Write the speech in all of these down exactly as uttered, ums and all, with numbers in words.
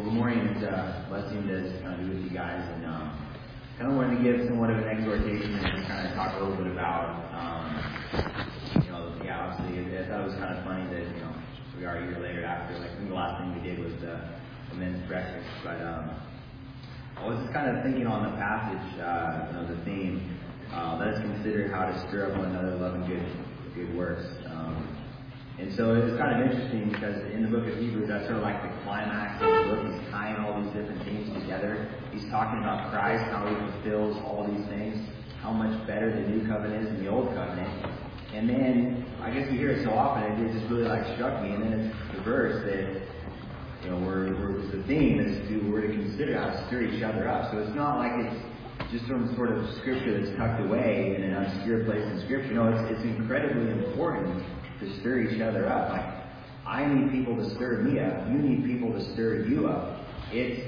Good morning. It's a blessing to kind of be with you guys, and um, kind of wanted to give somewhat of an exhortation and just kind of talk a little bit about, um, you know, yeah, obviously, I thought it was kind of funny that, you know, we are a year later after, like, I think the last thing we did was the, the men's breakfast, but um, I was just kind of thinking on the passage, uh, you know, the theme, uh, let us consider how to stir up one another love and good, good works. Um, And so it was kind of interesting because in the book of Hebrews, that's sort of like the climax of the book. He's tying all these different things together. He's talking about Christ, how he fulfills all these things, how much better the new covenant is than the old covenant. And then, I guess we hear it so often, it just really like struck me. And then it's the verse that, you know, we're, we're the theme is to, we're to consider how to stir each other up. So it's not like it's just some sort of scripture that's tucked away in an obscure place in scripture. No, it's, it's incredibly important to stir each other up. Like, I need people to stir me up. You need people to stir you up. It's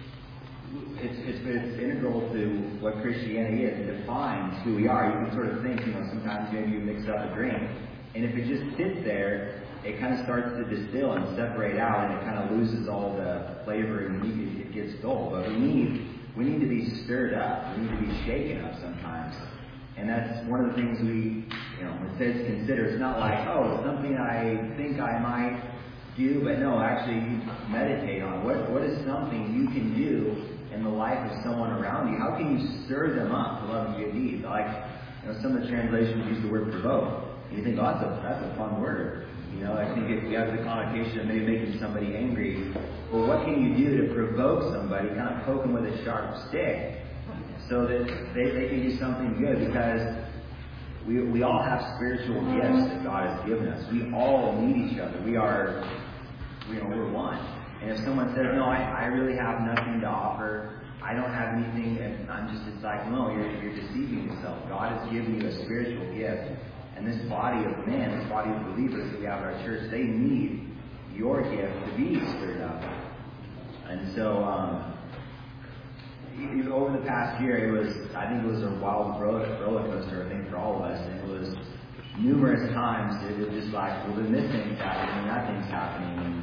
it's it's, it's integral to what Christianity is. It defines who we are. You can sort of think, you know, sometimes maybe you mix up a drink, and if it just sits there, it kind of starts to distill and separate out, and it kind of loses all the flavor, and it gets dull. But we need we need to be stirred up. We need to be shaken up sometimes. And that's one of the things we, you know, it says consider. It's not like, oh, it's something I think I might do, but no, actually meditate on what what is something you can do in the life of someone around you. How can you stir them up to love and good deeds? Like, you know, some of the translations use the word provoke. And you think, oh, that's a that's a fun word. You know, I think if you have the connotation of maybe making somebody angry, well, what can you do to provoke somebody? Kind of poke them with a sharp stick, so that they, they can do something good, because we we all have spiritual gifts that God has given us. We all need each other. We are, you know, we're one. And if someone says, no, I, I really have nothing to offer, I don't have anything, and I'm just, it's like, no, you're, you're deceiving yourself. God has given you a spiritual gift. And this body of men, this body of believers that we have in our church, they need your gift to be stirred up. And so, um, over the past year, it was, I think it was a wild roller coaster, I think, for all of us. And it was numerous times, it was just like, well, then this thing's happening, and that thing's happening. And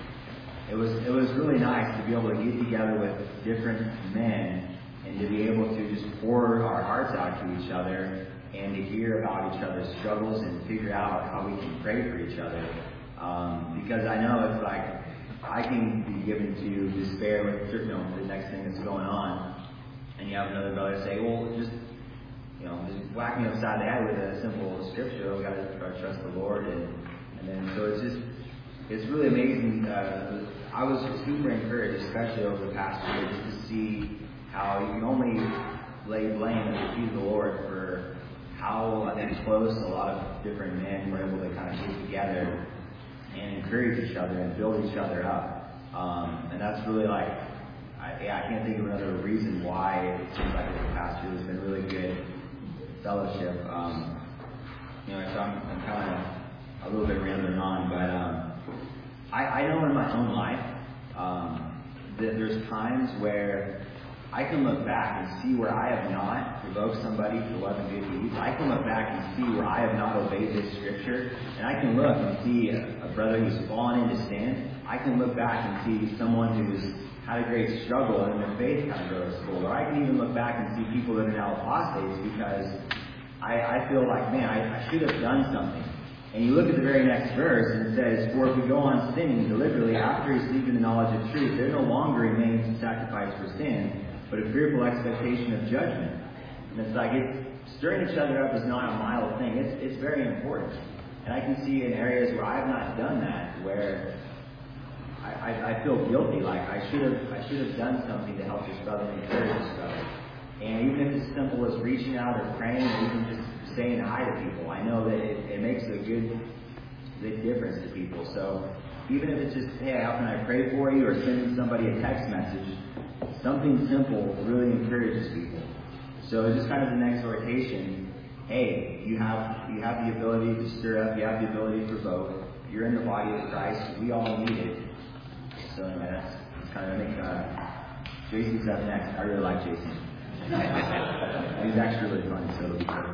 it was, it was really nice to be able to get together with different men and to be able to just pour our hearts out to each other and to hear about each other's struggles and figure out how we can pray for each other. Um, because I know it's like, I can be given to despair with, you know, the next thing that's going on, and you have another brother say, well, just, you know, just whack me upside the head with a simple scripture. We got to try to trust the Lord, and and then so it's just, it's really amazing. Uh, I was super encouraged, especially over the past year, just to see how you can only lay blame at the feet of the Lord for how I think close a lot of different men were able to kind of get together and encourage each other and build each other up. Um, and that's really like, I, yeah, I can't think of another reason why it seems like over the past year there's been really good fellowship. Um, you know, so I'm, I'm kind of a little bit rambling on, but um, I, I know in my own life um, that there's times where I can look back and see where I have not provoked somebody to love and good deeds. I can look back and see where I have not obeyed this scripture. And I can look and see a, a brother who's fallen into sin. I can look back and see someone who's had a great struggle and their faith kind of grows cold. Or I can even look back and see people that are now apostates because I, I feel like, man, I, I should have done something. And you look at the very next verse and it says, for if we go on sinning deliberately after receiving the knowledge of truth, there no longer remains a sacrifice for sin, but a fearful expectation of judgment. And it's like, it's, stirring each other up is not a mild thing. It's it's very important. And I can see in areas where I have not done that, where I, I, I feel guilty, like I should have I should have done something to help this brother and encourage this brother. And even if it's as simple as reaching out or praying, or even just saying hi to people, I know that it, it makes a good, big difference to people. So even if it's just, hey, how can I pray for you, or sending somebody a text message, something simple really encourages people. So it's just kind of an exhortation. Hey, you have you have the ability to stir up. You have the ability to provoke. You're in the body of Christ. We all need it. So anyway, that's, that's kind of make. Uh, Jason's up next. I really like Jason. He's actually really funny. So it'll be cool.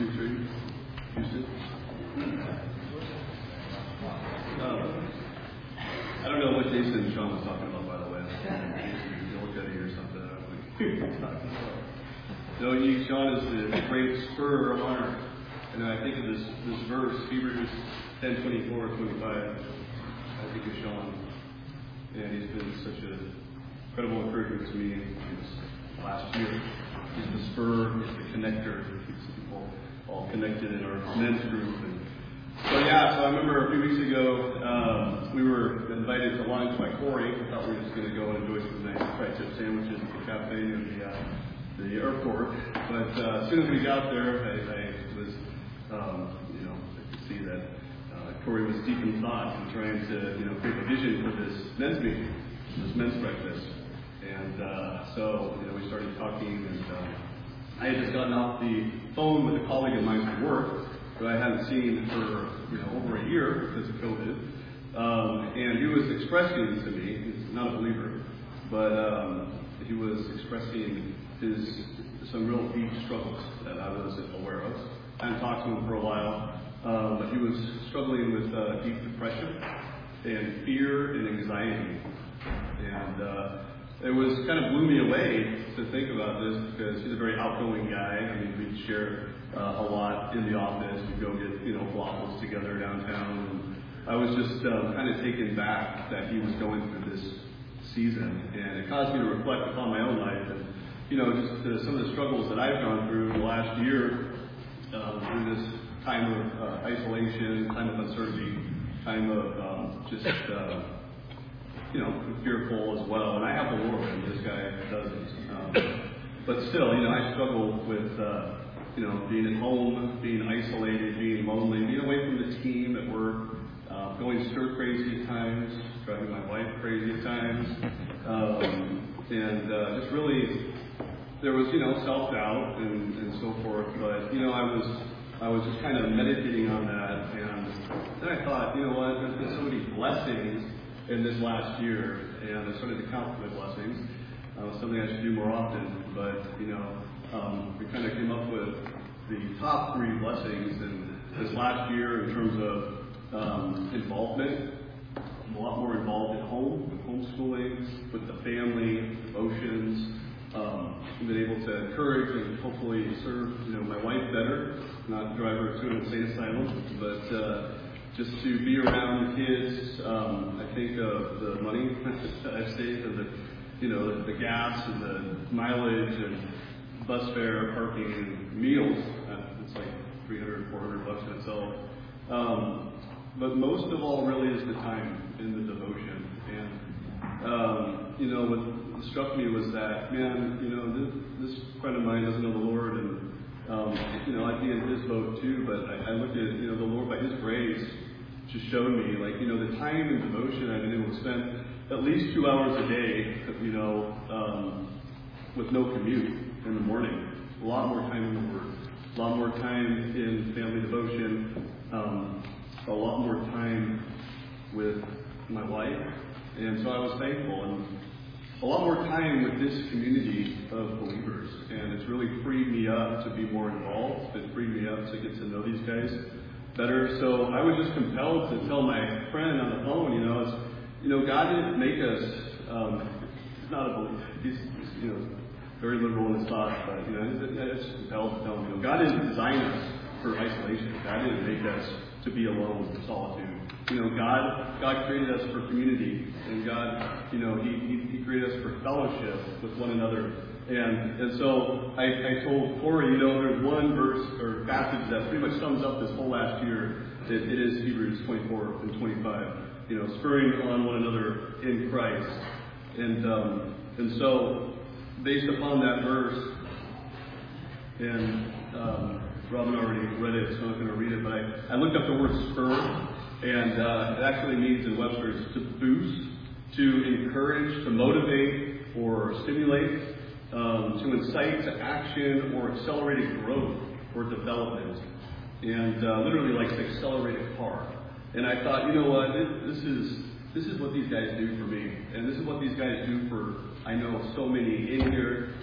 two, three. Houston. Um, I don't know what Jason and Sean was talking about, by the way. You look at it or something. I don't know what you're talking about. No, he, Sean is the great spur runner. And I think of this, this verse, Hebrews ten, twenty-four, twenty-five. I think of Sean. And he's been such an incredible encouragement to me this last year. He's the spur, he's the connector. He keeps people all connected in our men's group. And so, yeah, so I remember a few weeks ago, um, we were invited to lunch by Corey. I thought we were just going to go and enjoy some nice fried chip sandwiches at the cafe near the, uh, the airport. But uh, as soon as we got there, I, I was, um, you know, I could see that uh, Corey was deep in thought and trying to, you know, create a vision for this men's meeting, this men's breakfast. And uh, so, you know, we started talking, and um, I had just gotten off the phone with a colleague of mine from work who I hadn't seen for, you know, over a year because of COVID. Um, and he was expressing to me, he's not a believer, but um, he was expressing his some real deep struggles that I was aware of. I hadn't talked to him for a while, um, but he was struggling with uh, deep depression and fear and anxiety. And uh, it was kind of blew me away to think about this because he's a very outgoing guy. I mean, we'd share uh, a lot in the office. We'd go get, you know, waffles together downtown. And I was just um, kind of taken back that he was going through this season. And it caused me to reflect upon my own life and, you know, just uh, some of the struggles that I've gone through in the last year um, through this time of uh, isolation, time of uncertainty, time of um, just... Uh, you know, fearful as well. And I have the Lord, and this guy doesn't. Um, but still, you know, I struggle with, uh, you know, being at home, being isolated, being lonely, being away from the team at work, uh, going stir crazy at times, driving my wife crazy at times. Um, and uh, just really, there was, you know, self-doubt and, and so forth. But, you know, I was I was just kind of meditating on that. And then I thought, you know what, there's been so many blessings in this last year, and I started to count my blessings. Uh, something I should do more often, but you know, um, we kind of came up with the top three blessings in this last year in terms of um, involvement. I'm a lot more involved at home, with homeschooling, with the family, devotions. Um, I've been able to encourage and hopefully serve, you know, my wife better, not drive her to an insane asylum, but. Uh, Just to be around the kids, um, I think of the money that I've saved, and the, you know, the, the gas and the mileage and bus fare, parking, and meals. Uh, it's like three hundred, four hundred bucks in itself. Um, but most of all, really, is the time in the devotion. And um, you know, what struck me was that, man, you know, this, this friend of mine doesn't know the Lord, and Um, you know, I'd be in his boat too, but I, I looked at, you know, the Lord by His grace just showed me, like, you know, the time and devotion I've been able to spend at least two hours a day, you know, um, with no commute in the morning. A lot more time in the Word, a lot more time in family devotion, um, a lot more time with my wife, and so I was thankful. And a lot more time with this community of believers, and it's really freed me up to be more involved. It freed me up to get to know these guys better. So I was just compelled to tell my friend on the phone, you know, it's, you know, God didn't make us. Um, he's not a believer. He's, he's, you know, very liberal in his thoughts, but you know, it's compelled to tell him, you know, God didn't design us for isolation. God didn't make us to be alone in solitude. You know, God, God created us for community, and God, you know, He, he, he created us for fellowship with one another. And and so I, I told Corey, you know, there's one verse or passage that pretty much sums up this whole last year. It, it is Hebrews twenty-four and twenty-five. You know, spurring on one another in Christ. And um, and so, based upon that verse, and um, Robin already read it, so I'm not going to read it, but I, I looked up the word spur. And uh, it actually means in Webster's to boost, to encourage, to motivate, or stimulate, um, to incite to action or accelerated growth or development. And uh, literally like to accelerate a car. And I thought, you know what, this, this is this is what these guys do for me. And this is what these guys do for, I know, so many in here,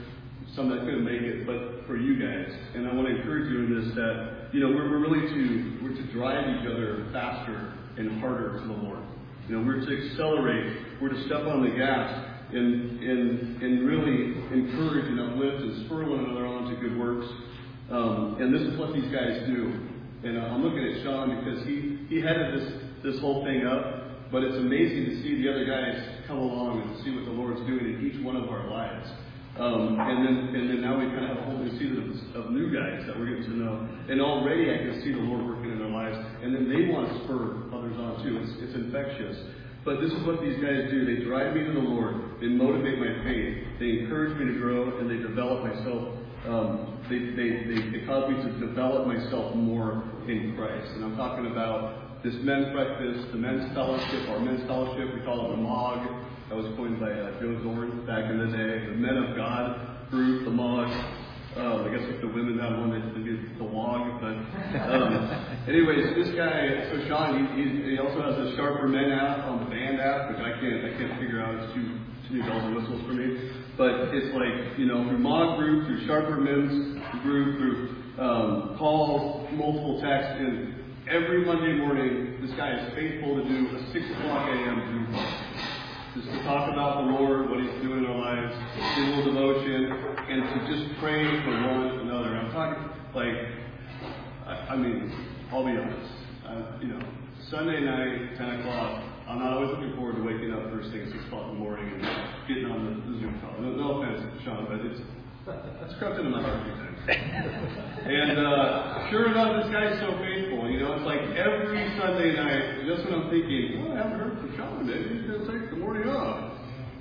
some that couldn't make it, but for you guys. And I want to encourage you in this that, you know, we're, we're really to, we're to drive each other faster and harder to the Lord. You know, we're to accelerate, we're to step on the gas and, and, and really encourage and uplift and spur one another on to good works. Um, and this is what these guys do. And uh, I'm looking at Sean because he, he headed this, this whole thing up, but it's amazing to see the other guys come along and see what the Lord's doing in each one of our lives. Um, and then and then now we kind of have a whole new season of, of new guys that we're getting to know. And already I can see the Lord working in their lives. And then they want to spur others on too. It's, it's infectious. But this is what these guys do. They drive me to the Lord. They motivate my faith. They encourage me to grow, and they develop myself. Um, they, they, they, they cause me to develop myself more in Christ. And I'm talking about this men's breakfast, the men's fellowship, our men's fellowship. We call it the M O G. That was coined by uh, Joe Zorn back in the day. The Men of God group, the M O G. Uh, I guess if the women had one, they'd be the W O G. But um, anyways, this guy, so Sean, he, he, he also has a Sharper Men app on the band app, which I can't I can't figure out. It's too too many bells and whistles for me. But it's like, you know, through M O G group, through Sharper Men's group, through um, calls, multiple texts, and every Monday morning, this guy is faithful to do a six o'clock a.m. Zoom call. Just to talk about the Lord, what He's doing in our lives, do a little devotion, and to just pray for one another. I'm talking, like, I, I mean, I'll be honest. Uh, you know, Sunday night, ten o'clock, I'm not always looking forward to waking up first thing at six o'clock in the morning and getting on the, the Zoom call. No, no offense, Sean, but it's that's crept into my heart a few times. And uh, sure enough, this guy's so faithful. You know, it's like every Sunday night, just when I'm thinking, well, I haven't heard from Sean today. He's going to take the morning off.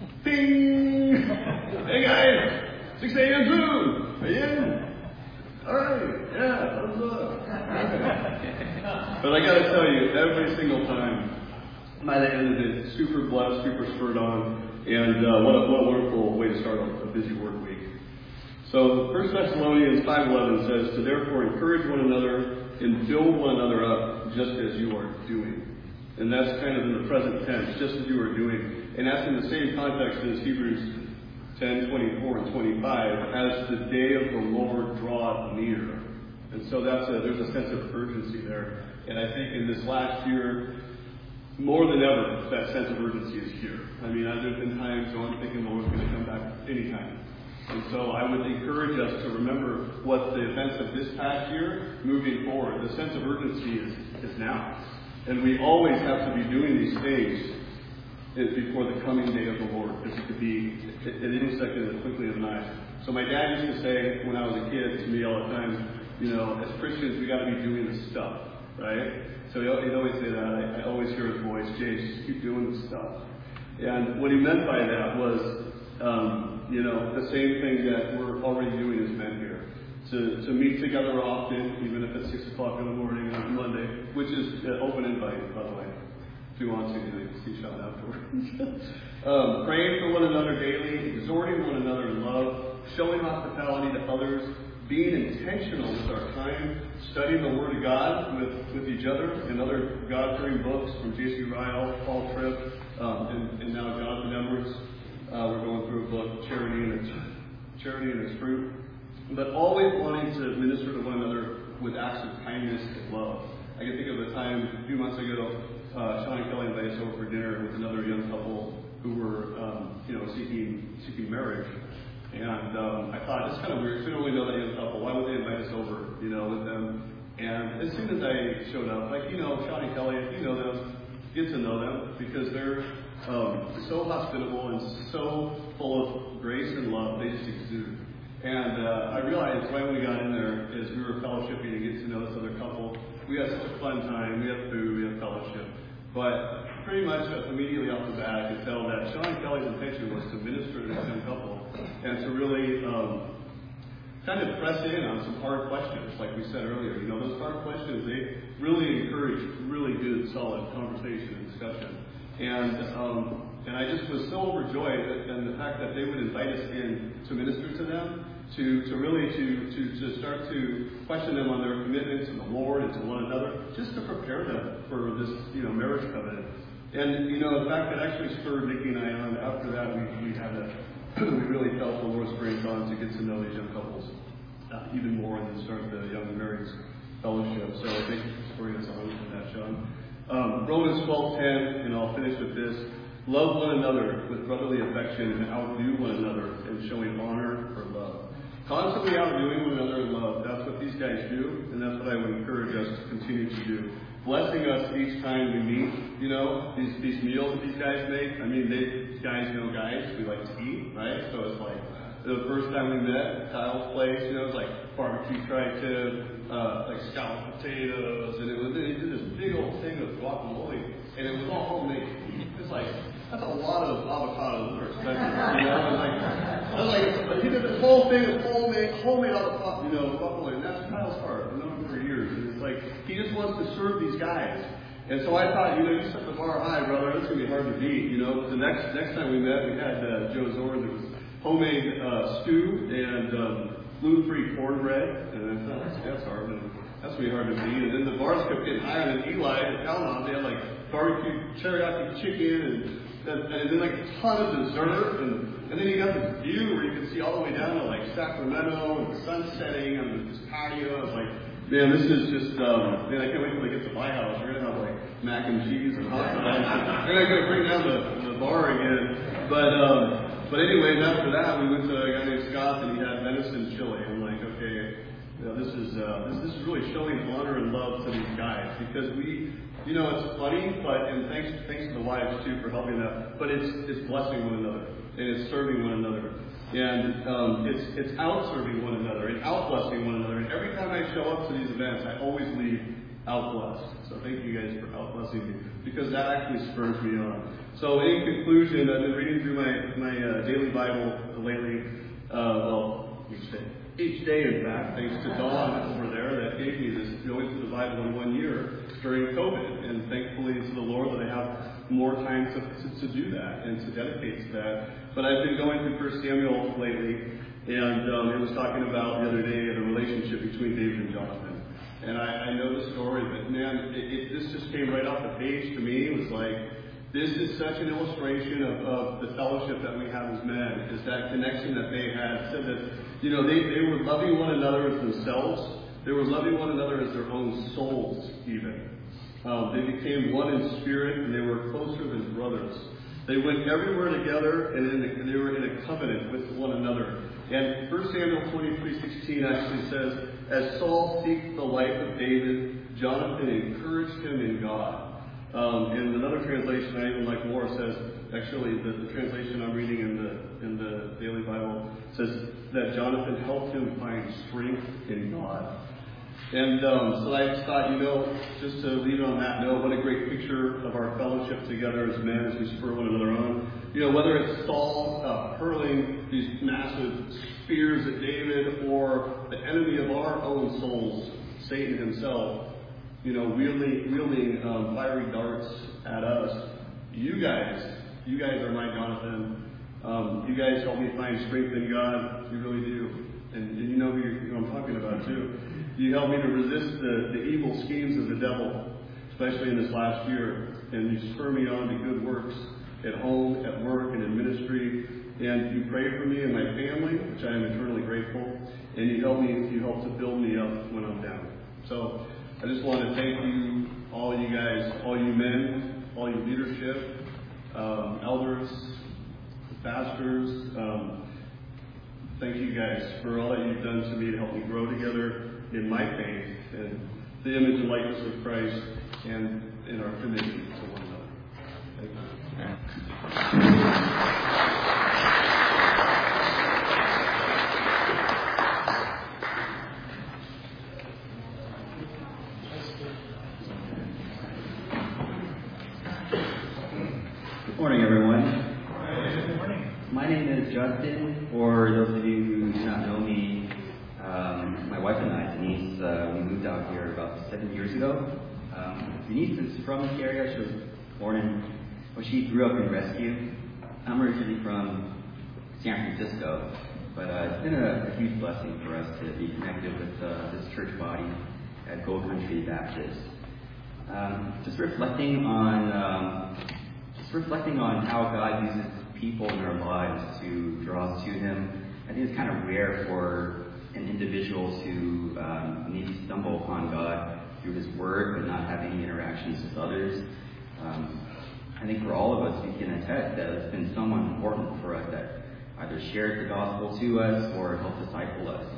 Ding! Hey guys, six a.m. Zoom. Are you in? All right. Yeah, thumbs up. But I got to tell you, every single time, by the end of it, super blessed, super spurred on, and uh, what, a, what a wonderful way to start a busy work week. So First Thessalonians five eleven says, to therefore encourage one another and build one another up just as you are doing. And that's kind of in the present tense, just as you are doing. And that's in the same context as Hebrews ten twenty-four and twenty-five, as the day of the Lord draweth near. And so that's a, there's a sense of urgency there. And I think in this last year, more than ever, that sense of urgency is here. I mean, there's been times when I'm thinking the Lord's going to come back anytime. And so I would encourage us to remember what the events of this past year, moving forward. The sense of urgency is, is now. And we always have to be doing these things before the coming day of the Lord. This could be at any second as quickly as an eye. So my dad used to say when I was a kid to me all the time, you know, as Christians, we got to be doing the stuff, right? So he'd always say that. I, I always hear his voice, Jay, just keep doing the stuff. And what he meant by that was, um, you know, the same thing that we're already doing as men here. To, to meet together often, even if it's six o'clock in the morning on Monday, which is uh, open invite, by the way. If you want to, you can see Sean afterwards. um, praying for one another daily, exhorting one another in love, showing hospitality to others, being intentional with our time, studying the Word of God with, with each other and other God-fearing books from J C Ryle, Paul Tripp, um, and, and now Jonathan Edwards. Uh, we're going through a book, Charity and its, Charity and its Fruit. But always wanting to minister to one another with acts of kindness and love. I can think of a time a few months ago, uh, Sean and Kelly invited us over for dinner with another young couple who were, um, you know, seeking seeking marriage. And um, I thought, it's kind of weird. We don't really know that young couple. Why would they invite us over, you know, with them? And as soon as I showed up, like, you know, Sean and Kelly, if you know them, get to know them because they're um, so hospitable and so full of grace and love. They just exude. And uh, I realized right when we got in there, as we were fellowshipping and getting to know this other couple, we had such a fun time. We had food, we had fellowship. But pretty much immediately off the bat, I could tell that Sean and Kelly's intention was to minister to this young couple and to really um, kind of press in on some hard questions, like we said earlier. You know, those hard questions, they really encourage really good, solid conversation and discussion. And um, and I just was so overjoyed and the fact that they would invite us in to minister to them, to, to really to, to, to start to question them on their commitment to the Lord and to one another, just to prepare them for this, you know, marriage covenant. And, you know, in fact, that actually spurred Nikki and I on. After that, we, we had a we really felt the Lord's grace on to get to know these young couples uh, even more and then start the Young Marrieds Fellowship. So thank you for supporting us on that, Sean. Um, Romans twelve ten, and I'll finish with this. Love one another with brotherly affection and outdo one another in showing honor or love. Constantly outdoing one another in love. That's what these guys do, and that's what I would encourage us to continue to do. Blessing us each time we meet, you know, these these meals that these guys make. I mean, they guys know guys. We like to eat, right? So it's like the first time we met at Kyle's place, you know, it was like barbecue tri-tip, uh, like scalloped potatoes, and it was they did this big old thing of guacamole, and it was all homemade. It's like that's a lot of avocados that are expensive, you know. It's like I was like, he did this whole thing of homemade, homemade avocado, you know, guacamole, and that's Kyle's heart. I've known him for years, and it's like he just wants to serve these guys. And so I thought, you know, you set the bar high, brother. It's gonna be hard to beat, you know. The next next time we met, we had uh, Joe Zorn. There was homemade uh, stew and um, gluten-free cornbread, and I thought that's, that's hard. And that's really hard to beat. And then the bars kept getting higher. And then Eli and Calnon, they had like barbecue teriyaki chicken, and, and, and then like a ton of dessert. And, and then you got this view where you could see all the way down to like Sacramento and the sun setting on this patio. It's like, man, this is just, um, man, I can't wait till they get to my house. We're going to have like mac and cheese and hot dogs. They're not going to bring down the, the bar again. But, um, but anyway, after that, we went to a guy named Scott and he had venison chili. I'm like, okay, you know, this is, uh, this, this is really showing honor and love to these guys because we, you know, it's funny, but, and thanks, thanks to the wives too for helping that, but it's, it's blessing one another and it's serving one another. And um, it's it's out serving one another and out blessing one another. And every time I show up to these events, I always leave out blessed. So thank you guys for out blessing me because that actually spurs me on. So in conclusion, I've been reading through my my uh, daily Bible lately. Uh, well, each day, each day in fact, thanks to Dawn over there that gave me this going through the Bible in one year during COVID. And thankfully to the Lord that I have more time to, to, to do that and to dedicate to that. But I've been going through First Samuel lately, and um, it was talking about the other day the relationship between David and Jonathan. And I, I know the story, but man, it, it, this just came right off the page to me. It was like, this is such an illustration of, of the fellowship that we have as men, is that connection that they had. It said that, you know, they, they were loving one another as themselves. They were loving one another as their own souls, even. Um, they became one in spirit, and they were closer than brothers. They went everywhere together, and, in the, and they were in a covenant with one another. And First Samuel twenty-three sixteen actually says, as Saul seeked the life of David, Jonathan encouraged him in God. Um, and another translation I even like more says, actually the, the translation I'm reading in the in the Daily Bible says that Jonathan helped him find strength in God. And um, so I just thought, you know, just to leave it on that note, what a great picture of our fellowship together as men as we spur one another on. You know, whether it's Saul uh, hurling these massive spears at David or the enemy of our own souls, Satan himself, you know, wielding, wielding um, fiery darts at us. You guys, you guys are my Jonathan. Um, you guys help me find strength in God. You really do. And, and you know who, you're, who I'm talking about, too. You help me to resist the, the evil schemes of the devil, especially in this last year. And you spur me on to good works at home, at work, and in ministry. And you pray for me and my family, which I am eternally grateful. And you help me, you help to build me up when I'm down. So I just want to thank you, all you guys, all you men, all you leadership, um, elders, pastors. Um, thank you guys for all that you've done to me to help me grow together in my faith and the image and likeness of Christ and in our commitment to one another. Thank you. Good morning, everyone. Good morning. My name is Justin. For those of you who do not know me, um, my wife and I, Denise, uh, we moved out here about seven years ago. Um, Denise is from this area. She was born in, well, she grew up in Rescue. I'm originally from San Francisco, but uh, it's been a, a huge blessing for us to be connected with uh, this church body at Gold Country Baptist. Um, just reflecting on, um, just reflecting on how God uses people in our lives to draw us to Him. I think it's kind of rare for an individual to um, maybe stumble upon God through His Word but not have any interactions with others. Um, I think for all of us, we can attest that it's been someone important for us that either shared the gospel to us or helped disciple us.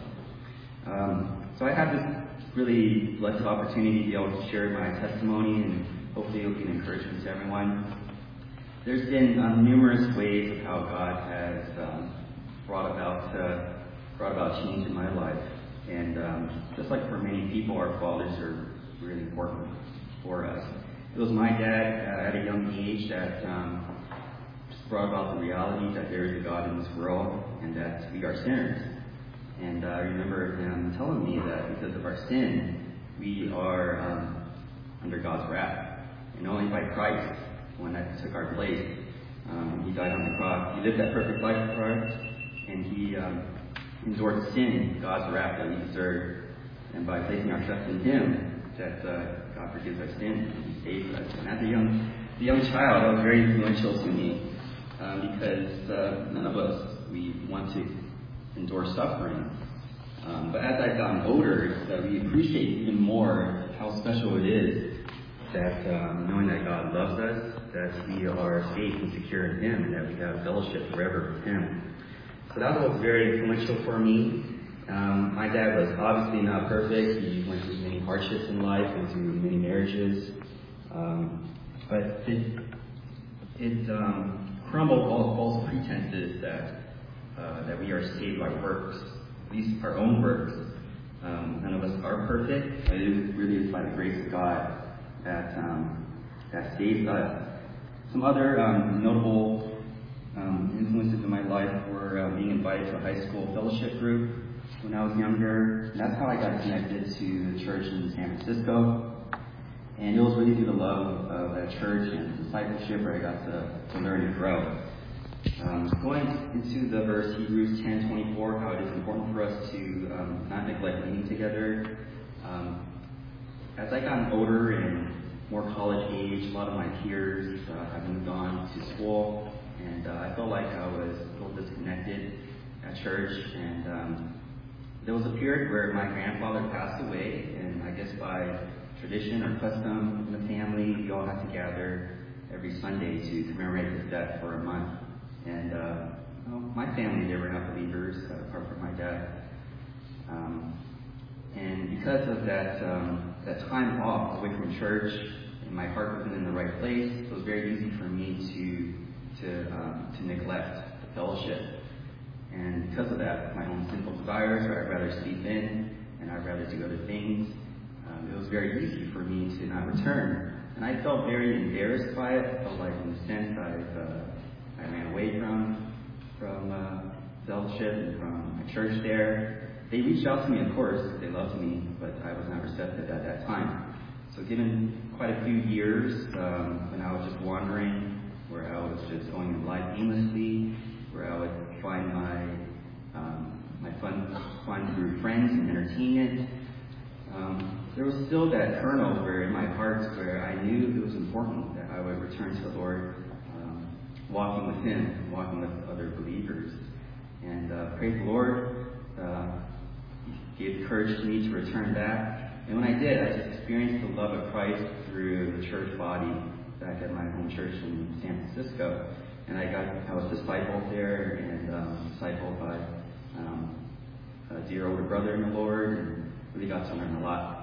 Um, so I have this really blessed opportunity to be able to share my testimony, and hopefully it'll be an encouragement to everyone. There's been um, numerous ways of how God has um, brought about uh, brought about change in my life, and um, just like for many people, our fathers are really important for us. It was my dad uh, at a young age that um, just brought about the reality that there is a God in this world and that we are sinners. And uh, I remember him telling me that because of our sin, we are um, under God's wrath. And only by Christ, one that took our place, um, He died on the cross. He lived that perfect life for us, and He um, endured sin, God's wrath that we deserve. And by placing our trust in Him, that uh, God forgives our sins and He saves us. And as a young, a young child, that was very influential to me um, because uh, none of us, we want to endure suffering. Um, but as I've gotten older, uh, we appreciate even more how special it is that um, knowing that God loves us, that we are safe and secure in Him, and that we have fellowship forever with Him. So that was very influential for me. Um, my dad was obviously not perfect. He went through many hardships in life, went through many marriages. Um, but it, it um, crumbled all false pretenses that uh, that we are saved by works, at least our own works. Um, none of us are perfect, but it really is by the grace of God that um, that saved us. Some other um, notable um, influences in my life were uh, being invited to a high school fellowship group when I was younger. And that's how I got connected to the church in San Francisco. And it was really through the love of that church and discipleship where I got to, to learn and grow. Um, going into the verse Hebrews ten twenty-four, how it is important for us to um, not neglect meeting together. Um, as I got older and more college age, a lot of my peers uh, have moved on to school, and uh, I felt like I was a little disconnected at church. And um, there was a period where my grandfather passed away, and I guess by tradition or custom in the family, we all had to gather every Sunday to commemorate his death for a month. And uh, well, my family, they were not believers, uh, apart from my dad. Um, and because of that um, that time off away from church, and my heart wasn't in the right place, it was very easy for me to to um, to neglect the fellowship. And because of that, my own sinful desires, where I'd rather sleep in and I'd rather do other things, um, it was very easy for me to not return. And I felt very embarrassed by it. I felt like, in a sense, I've uh, I ran away from from uh, fellowship and from my church there. They reached out to me, of course, because they loved me, but I was not receptive at that time. So given quite a few years um, when I was just wandering, where I was just going in life aimlessly, where I would find my um, my fun fun through friends and entertainment, um, there was still that turnover in my heart where I knew it was important that I would return to the Lord, walking with Him, walking with other believers. And uh, praise the Lord, uh, He gave courage to me to return back. And when I did, I just experienced the love of Christ through the church body back at my home church in San Francisco. And I got, I was discipled there and um, discipled by um, a dear older brother in the Lord, and really got to learn a lot.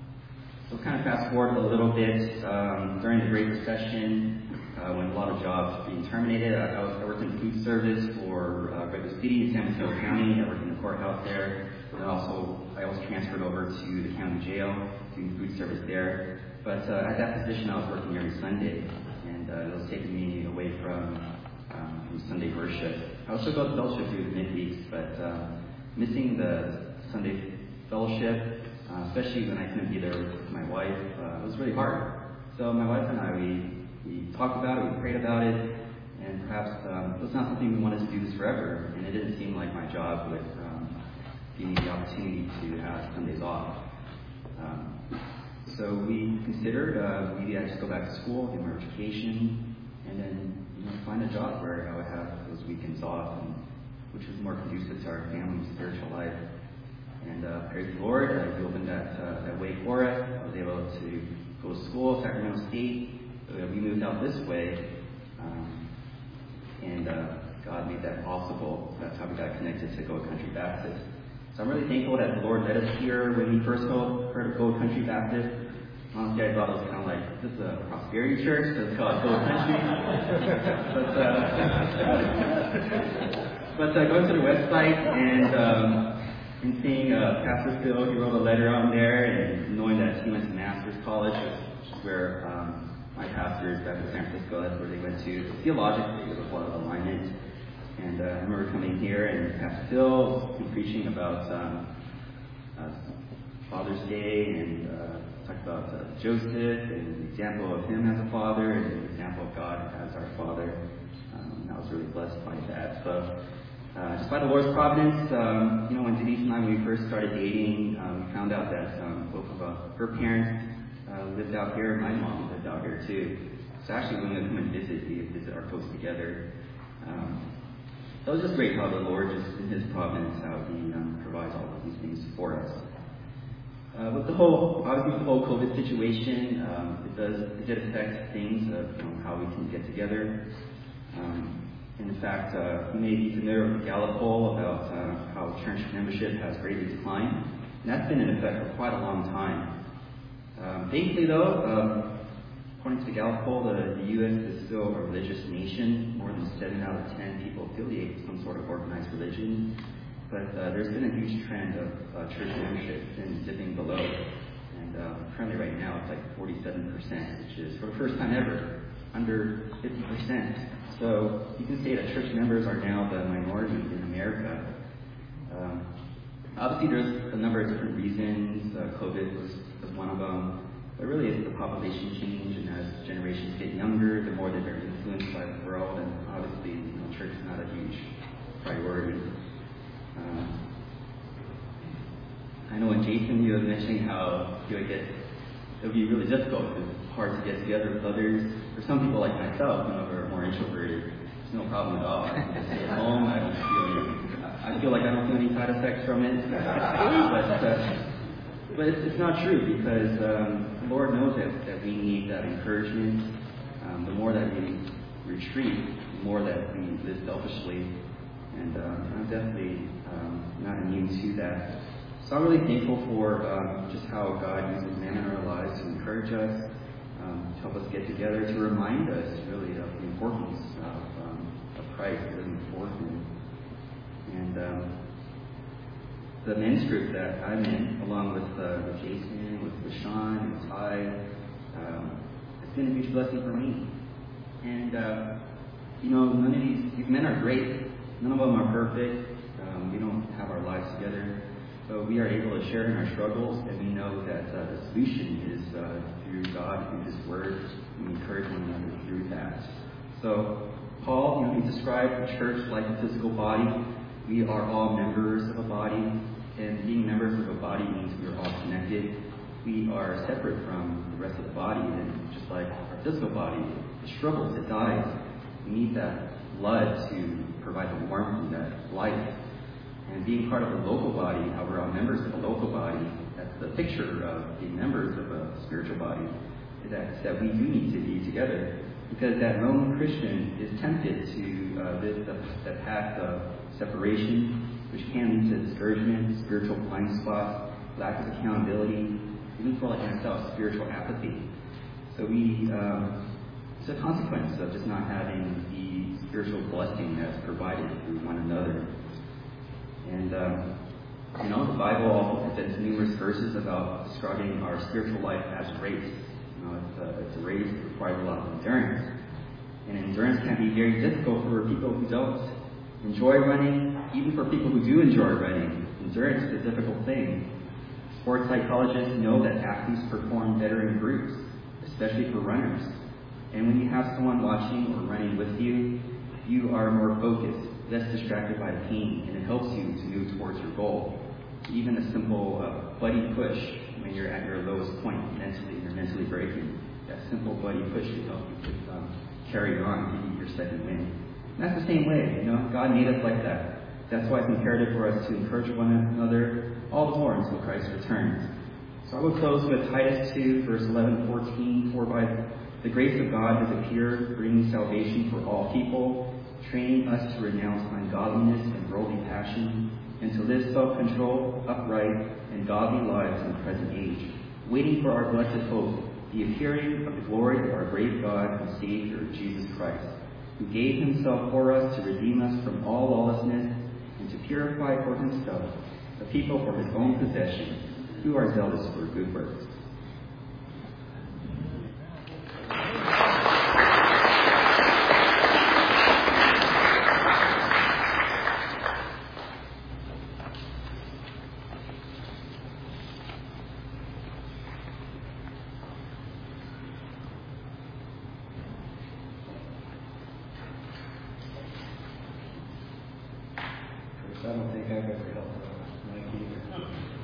So kind of fast forward a little bit, um, during the Great Recession, Uh, when a lot of jobs were being terminated. I, I, was, I worked in food service for uh, Redwood City in San Mateo County. I worked in the courthouse there. And also, I was transferred over to the county jail, doing food service there. But uh, at that position, I was working every Sunday, and uh, it was taking me away from, um, from Sunday worship. I would still go to fellowship through the midweeks, but uh, missing the Sunday fellowship, uh, especially when I couldn't be there with my wife, uh, it was really hard. So my wife and I, we We talked about it, we prayed about it, and perhaps um, it was not something we wanted to do this forever, and it didn't seem like my job would um, give me the opportunity to have Sundays off. Um, so we considered uh, maybe I just go back to school, get my education, and then you know, find a job where I would have those weekends off, and which was more conducive to our family's spiritual life. And uh, praise the Lord, uh, He opened that, uh, that way for us. I was able to go to school, Sacramento State. Uh, we moved out this way, um, and uh, God made that possible. That's how we got connected to Gold Country Baptist. So I'm really thankful that the Lord led us here. When we first heard of Gold Country Baptist, honestly, I thought it was kind of like, this is a prosperity church, so it's called Gold Country. but uh, but uh, going to the website and um, and seeing uh, Pastor Phil, he wrote a letter on there, and knowing that he went to Masters College, which is where um, my pastors back in San Francisco, that's where they went to. Theologically, there was a lot of alignment. And uh, I remember coming here and Pastor Phil was preaching about um, uh, Father's Day, and uh, talked about uh, Joseph and the example of him as a father and the example of God as our Father. Um, I was really blessed by that. So. Uh, just by the Lord's providence, um, you know, when Denise and I, when we first started dating, um, we found out that um, both of uh, her parents uh, lived out here. My mom lived out here too. So actually, when we would come and visit, we would visit our folks together. Um, so it was just great how the Lord, just in His providence, how He um, provides all of these things for us. Uh, with the whole, obviously, with the whole COVID situation, um, it does it did affect things of you know, how we can get together. Um, In fact, uh, you may be familiar with the Gallup poll about uh, how church membership has greatly declined. And that's been in effect for quite a long time. Um, thankfully, though, um, according to the Gallup poll, the, the U S is still a religious nation. More than seven out of ten people affiliate with some sort of organized religion. But uh, there's been a huge trend of uh, church membership been dipping below. And uh, currently right now it's like forty-seven percent, which is, for the first time ever, under fifty percent. So you can say that church members are now the minority in America. Um, obviously, there's a number of different reasons. Uh, COVID was, was one of them. But really, it's the population change, and as generations get younger, the more that they're influenced by the world, and obviously, you know, church is not a huge priority. Um, I know when Jason, you were mentioning how you would get, it would be really difficult because it's hard to get together with others. For some people like myself, you know, who are more introverted, there's no problem at all. I can just stay at home. I don't feel any, I feel like I don't feel any side effects from it. but uh, but it's, it's not true, because um, the Lord knows that, that we need that encouragement. Um, the more that we retreat, the more that we live selfishly. And uh, I'm definitely um, not immune to that. So I'm really thankful for um, just how God uses men in our lives to encourage us, um, to help us get together, to remind us really of the importance of, um, of Christ living for Him. And um, the men's group that I'm in, along with, uh, with Jason, with, with Sean, with Ty, um, it's been a huge blessing for me. And uh, you know, none of these, these men are great. None of them are perfect. Um, we don't have our lives together. But we are able to share in our struggles, and we know that uh, the solution is uh, through God, through His Word. We encourage one another through that. So, Paul, you know, he described the church like a physical body. We are all members of a body, and being members of a body means we are all connected. We are separate from the rest of the body, and just like our physical body, it struggles, it dies. We need that blood to provide the warmth and that life. And being part of a local body, how we're all members of a local body, that's the picture of being members of a spiritual body, is that, that we do need to be together. Because that lone Christian is tempted to uh, live the, the path of separation, which can lead to discouragement, spiritual blind spots, lack of accountability, even for like myself, spiritual apathy. So we, um, it's a consequence of just not having the spiritual blessing that's provided through one another. And, um, you know, the Bible also presents numerous verses about describing our spiritual life as a race. You know, it's a, it's a race that requires a lot of endurance. And endurance can be very difficult for people who don't enjoy running, even for people who do enjoy running. Endurance is a difficult thing. Sports psychologists know that athletes perform better in groups, especially for runners. And when you have someone watching or running with you, you are more focused, less distracted by the pain, and it helps you to move towards your goal. Even a simple uh, buddy push when you're at your lowest point mentally, you're mentally breaking. That simple buddy push can help you with, um, carry on, you get your second wind. And that's the same way, you know, God made us like that. That's why it's imperative for us to encourage one another all the more until Christ returns. So I will close with Titus two, verse eleven, fourteen. For by the grace of God has appeared, bringing salvation for all people, training us to renounce ungodliness and worldly passion, and to live self-controlled, upright, and godly lives in the present age, waiting for our blessed hope, the appearing of the glory of our great God and Savior, Jesus Christ, who gave himself for us to redeem us from all lawlessness and to purify for himself a people for his own possession, who are zealous for good works. I don't think I've ever helped Mike either.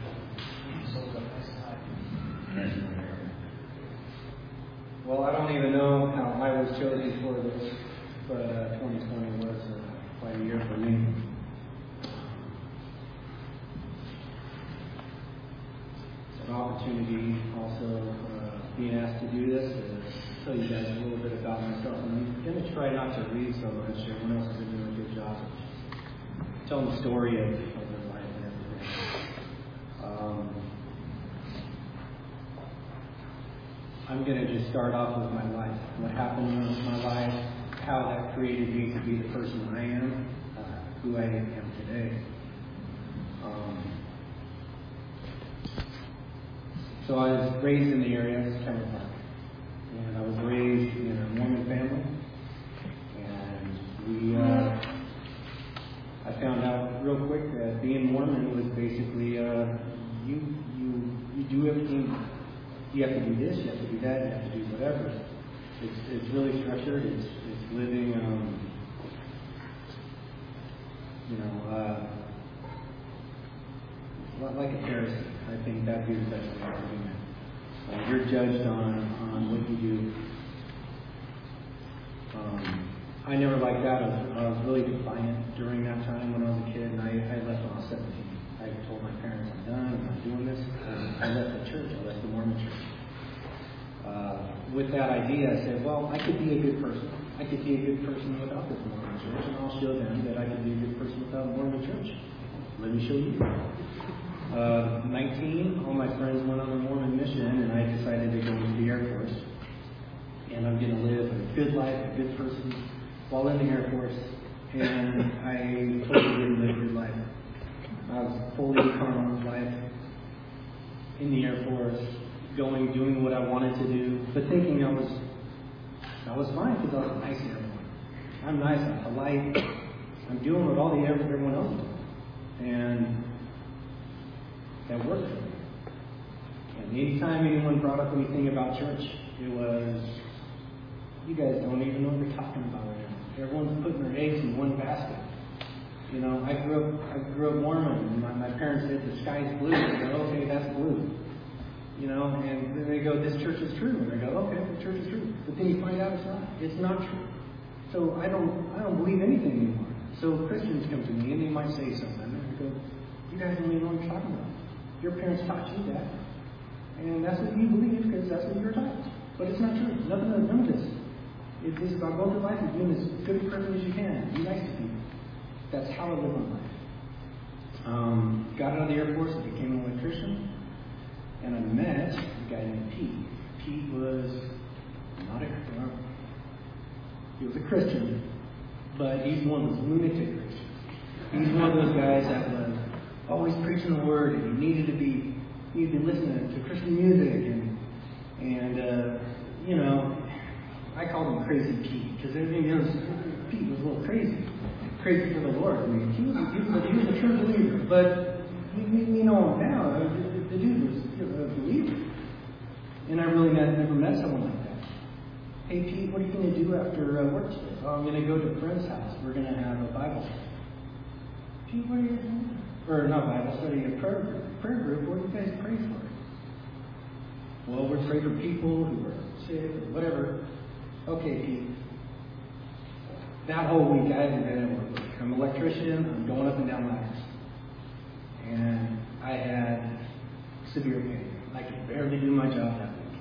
Well, I don't even know how I was chosen for this, but uh, twenty twenty was uh, quite a year for me. It's an opportunity also uh, being asked to do this, to tell you guys a little bit about myself. And I'm going to try not to read so much. Everyone else has been doing a good job of telling the story of, of their life and everything. Um, I'm going to just start off with my life. What happened in my life, how that created me to be the person I am, uh, who I am today. Um, so I was raised in the area of September Park. And I was raised in a Mormon family. And we... Uh, I found out real quick that being Mormon was basically uh, you you you do everything. You have to do this, you have to do that, you have to do whatever. It's it's really structured. It's it's living, um, you know, uh, a lot like a Pharisee. I think that'd be the best way of doing it. Uh, you're judged on on what you do. Um, I never liked that. I was, I was really defiant during that time when I was a kid, and I, I left when I was seventeen. I told my parents, I'm done, I'm not doing this. I left the church, I left the Mormon church. Uh, with that idea, I said, well, I could be a good person. I could be a good person without this Mormon church, and I'll show them that I could be a good person without a Mormon church. Let me show you. Uh, nineteen, all my friends went on a Mormon mission, and I decided to go into the Air Force. And I'm going to live a good life, a good person, while in the Air Force, and I totally didn't live a good life. I was fully carnal life in the Air Force, going, doing what I wanted to do, but thinking I was, I was fine because I was nice to everyone. I'm nice, I'm polite, I'm doing what all the everyone else is doing, and that worked for me. And anytime anyone brought up anything about church, it was, you guys don't even know what they're talking about right now. Everyone's putting their eggs in one basket. You know, I grew up, I grew up Mormon, and my, my parents said the sky's blue. I go, okay, that's blue. You know, and then they go, this church is true. And I go, okay, the church is true. But then you find out it's not. It's not true. So I don't, I don't believe anything anymore. So Christians come to me and they might say something, and I go, you guys don't even know what you're talking about. Your parents taught you that, and that's what you believe because that's what you're taught. But it's not true. Nothing, none of this. It is about going through life and being as good a person as you can. Be nice to people. That's how I live my life. Um, got out of the Air Force and became an electrician. And I met a guy named Pete. Pete was not a well, he was a Christian, but he's one of those lunatic Christians. He's one of those guys that was always preaching the word, and he needed to be needed to be listening to Christian music, and and uh, you know. I called him Crazy Pete because everything else, Pete was a little crazy, crazy for the Lord. I mean, he was, he was, he was a true believer, but we, we, we know him now. The, the dude was a believer, and I really never, never met someone like that. Hey Pete, what are you going to do after uh, work today? Oh, I'm going to go to a friend's house. We're going to have a Bible study. Pete, what are you doing? Or not Bible study, a prayer group. Prayer group. What do you guys pray for? Well, we pray for people who are sick or whatever. Okay, Pete, that whole week I haven't been able to work. I'm an electrician, I'm going up and down ladders. And I had severe pain. I could barely do my job that week.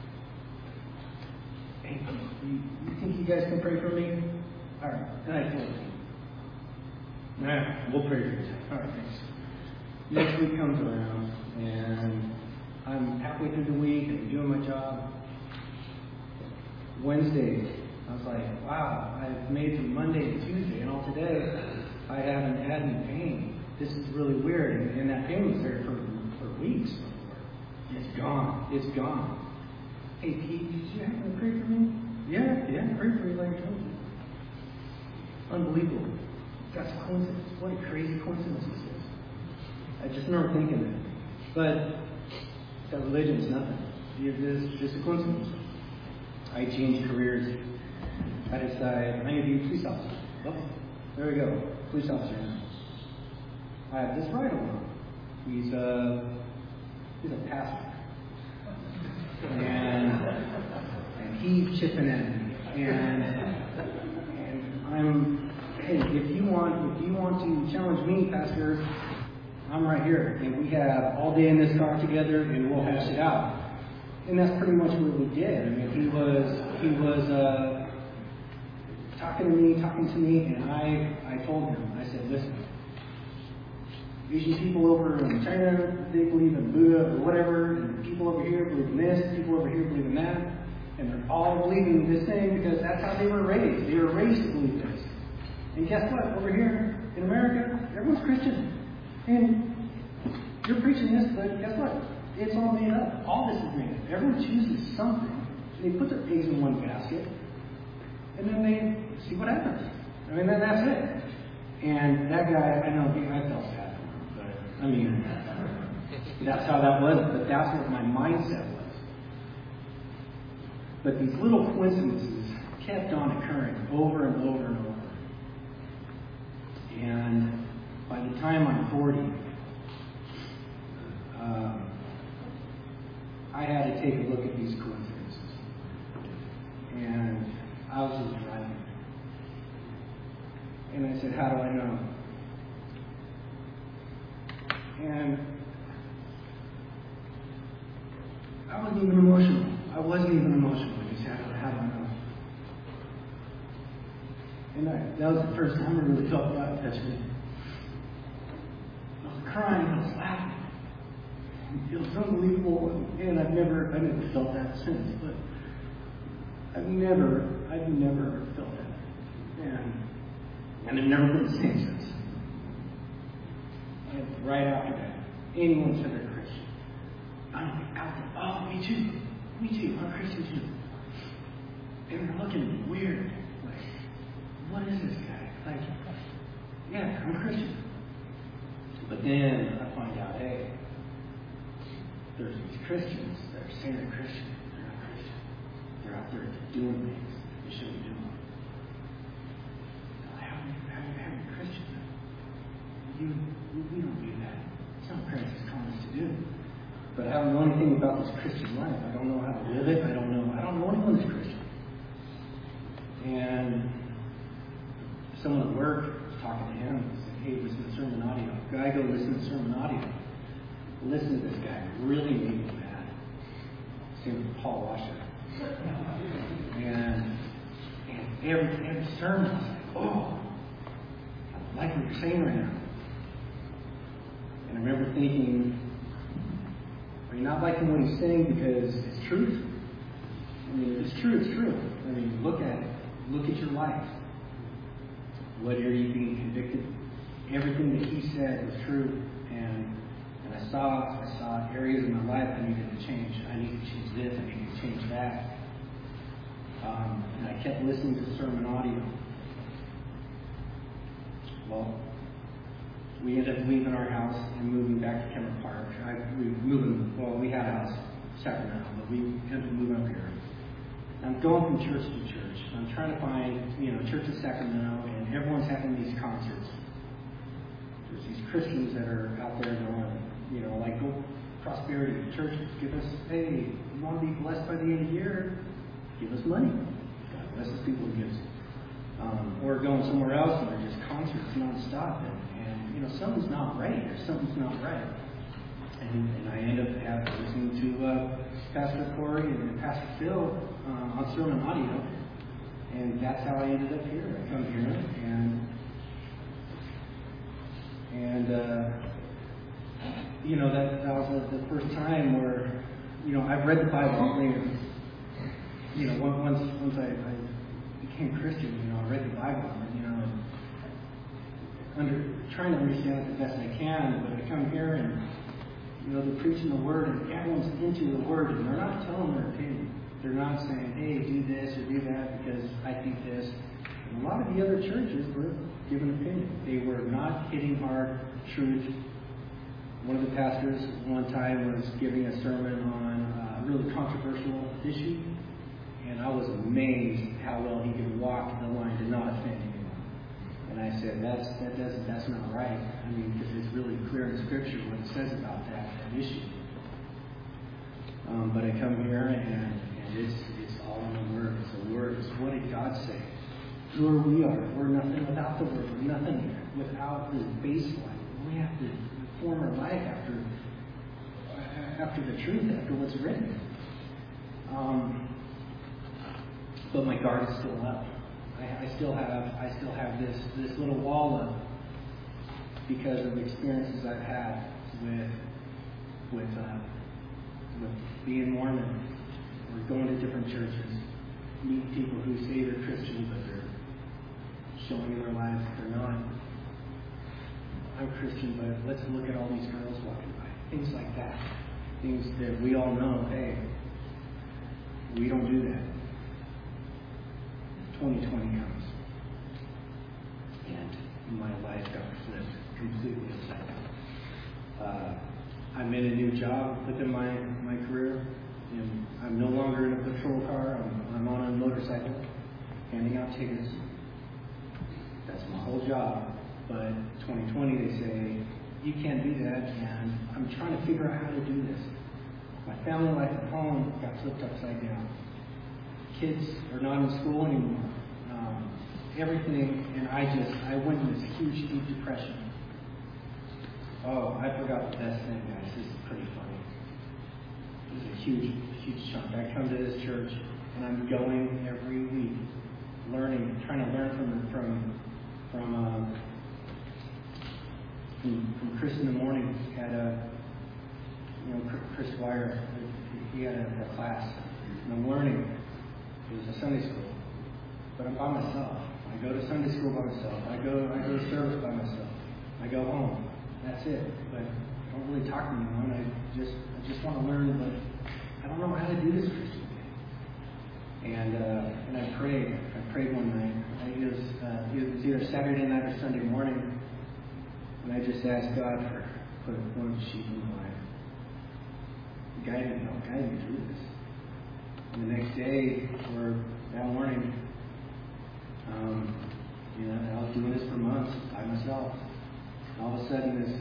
Hey, you, you think you guys can pray for me? All right. And I told him, nah, we'll pray for you. All right, thanks. Next week comes around, and I'm halfway through the week, I'm doing my job. Wednesday, I was like, wow, I've made it through Monday and Tuesday, and all today, I haven't had any pain. This is really weird, and, and that pain was there for, for weeks before. It's gone. It's gone. Hey, Pete, did you happen to pray for me? Yeah, yeah, I prayed for you like I told you. Unbelievable. That's a coincidence. What a crazy coincidence this is. I just remember thinking that. But that religion is nothing. It's just a coincidence. I changed careers. I decided I need to be a police officer. Oh, there we go. Police officer now. I have this right along. He's a he's a pastor. And and he's chipping in. And and I'm hey, if you want if you want to challenge me, Pastor, I'm right here. And we have all day in this car together and we'll hash it out. And that's pretty much what we did. I mean he was he was uh, talking to me, talking to me, and I I told him, I said, listen, Asian people over in China, they believe in Buddha or whatever, and people over here believe in this, people over here believe in that, and they're all believing this thing because that's how they were raised. They were raised to believe this. And guess what? Over here in America, everyone's Christian. And you're preaching this, but guess what? It's all made up. All this is made up. Everyone chooses something. They put their eggs in one basket, and then they see what happens. I mean, then that's it. And that guy, I know, I felt sad. I mean, that's how that was, but that's what my mindset was. But these little coincidences kept on occurring over and over and over. And by the time I'm forty, um, I had to take a look at these coincidences. And I was just driving. And I said, how do I know? And I wasn't even emotional. I wasn't even emotional. I just had to have enough. And I, that was the first time I really felt God touch me. I was crying. I was laughing. It was unbelievable. And I've never, I never felt that since. But I've never, I've never felt that. And, and I've never been the same since. And right after that, anyone said they're Christian. I'm like, out there, oh, me too. Me too. I'm a Christian too. And they're looking at me weird. Like, what is this guy? Like, yeah, I'm a Christian. But then I find out, hey, there's these Christians that are saying they're Christian. They're not Christian. They're out there doing things they shouldn't be doing. How are you, how are you, how are you Christian? You, we don't do that. It's not what Christ is calling us to do. But I don't know anything about this Christian life. I don't know how to live it. I don't know. I don't know anyone that's Christian. And someone at work was talking to him and said, hey, listen to sermon audio. Guy, go listen to sermon audio. Listen to this guy. Really made me mad. Same with Paul Washer. And, and every, every sermon, I was like, oh, I like what you're saying right now. And I remember thinking, are you not liking what he's saying because it's truth? I mean, it's true, it's true. I mean, look at it. Look at your life. What are you being convicted? Everything that he said was true. And and I saw I saw areas in my life I needed to change. I needed to change this, I needed to change that. Um, and I kept listening to sermon audio. Well, we ended up leaving our house and moving back to Kemmer Park. I, we moving, well, we had a house in Sacramento, but we ended up moving up here. I'm going from church to church. I'm trying to find, you know, church in Sacramento, and everyone's having these concerts. There's these Christians that are out there going, you know, like, go prosperity churches. Give us, hey, you want to be blessed by the end of the year? Give us money. God blesses people who gives. Um, or going somewhere else and they're just concerts nonstop, and, and you know something's not right, or something's not right. And, and I end up having, listening to uh, Pastor Corey and Pastor Phil uh, on sermon audio, and that's how I ended up here. I come here, and and uh, you know that that was the, the first time where you know I've read the Bible later. You know, once once I, I became Christian, you know, I read the Bible, you know, and under trying to understand it the best I can. But I come here and you know, they're preaching the Word, and everyone's into the Word, and they're not telling their opinion. They're not saying, hey, do this or do that because I think this. And a lot of the other churches were giving opinion. They were not hitting hard truth. One of the pastors one time was giving a sermon on a really controversial issue, and I was amazed how well he could walk the line to not offend anyone. And I said, that's that doesn't that's not right. I mean, because it's really clear in Scripture what it says about that, that issue. Um, but I come here and, and it's it's all in the Word. It's the Word. It's what did God say? Who are we are? We're nothing without the Word. We're nothing without this baseline. We have to form our life after after the truth, after what's written. Um, but my guard is still up. I, I still have I still have this, this little wall up because of the experiences I've had with with uh, with being Mormon or going to different churches, meeting people who say they're Christian but they're showing in their lives that they're not. I'm Christian, but let's look at all these girls walking by. Things like that. Things that we all know, hey, we don't do that. twenty twenty comes, and my life got flipped completely upside down. Uh, I'm in a new job within my, my career, and I'm no longer in a patrol car. I'm, I'm on a motorcycle, handing out tickets. That's my whole job. But twenty twenty, they say, you can't do that, and I'm trying to figure out how to do this. My family life at home got flipped upside down. Kids are not in school anymore. Um, everything, and I just, I went into this huge, deep depression. Oh, I forgot the best thing, guys. This is pretty funny. This is a huge, huge chunk. I come to this church, and I'm going every week, learning, trying to learn from from from um, from, from Chris in the morning. Had a, you know, Chris Wire. He had a, a class, and I'm learning. It was a Sunday school, but I'm by myself. I go to Sunday school by myself. I go I go to service by myself. I go home. That's it. But I don't really talk to anyone. I just I just want to learn, but I don't know how to do this Christian thing. And uh, and I prayed. I prayed one night. It was uh, it was either Saturday night or Sunday morning, and I just asked God for put one of the sheep in my life. Guide me, help guide me through this. And the next day, or that morning, um, you know, I was doing this for months by myself. All of a sudden, this